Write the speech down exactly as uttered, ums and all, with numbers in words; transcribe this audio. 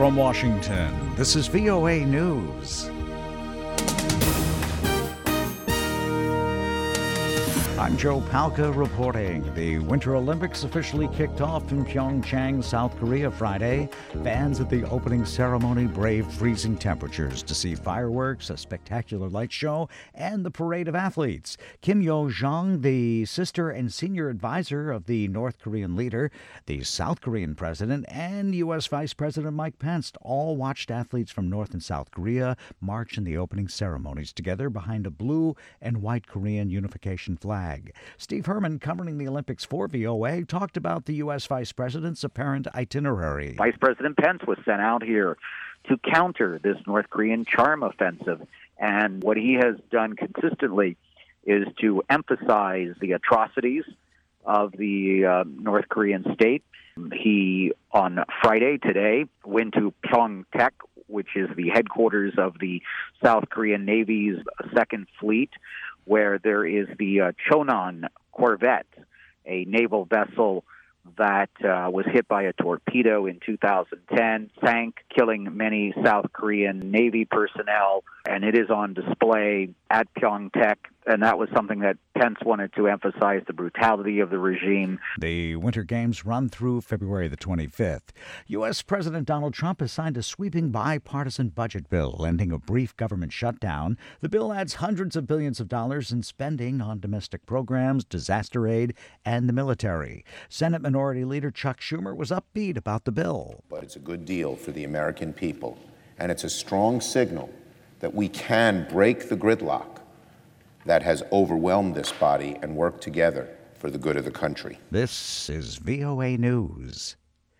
From Washington, this is V O A News. I'm Joe Palca reporting. The Winter Olympics officially kicked off in Pyeongchang, South Korea Friday. Fans at the opening ceremony braved freezing temperatures to see fireworks, a spectacular light show, and the parade of athletes. Kim Yo-jong, the sister and senior advisor of the North Korean leader, the South Korean president, and U S Vice President Mike Pence all watched athletes from North and South Korea march in the opening ceremonies together behind a blue and white Korean unification flag. Steve Herman, covering the Olympics for V O A, talked about the U S Vice President's apparent itinerary. Vice President Pence was sent out here to counter this North Korean charm offensive. And what he has done consistently is to emphasize the atrocities of the uh, North Korean state. He, on Friday, today, went to Pyeongtaek, which is the headquarters of the South Korean Navy's Second Fleet, where there is the uh, Chonan corvette, a naval vessel that uh, was hit by a torpedo in two thousand ten, sank, killing many South Korean Navy personnel, and it is on display at Pyeongtaek, and that was something that Pence wanted to emphasize, the brutality of the regime. The Winter Games run through February the twenty-fifth. U S. President Donald Trump has signed a sweeping bipartisan budget bill, ending a brief government shutdown. The bill adds hundreds of billions of dollars in spending on domestic programs, disaster aid, and the military. Senate Minority Leader Chuck Schumer was upbeat about the bill. But it's a good deal for the American people, and it's a strong signal that we can break the gridlock that has overwhelmed this body and work together for the good of the country. This is V O A News.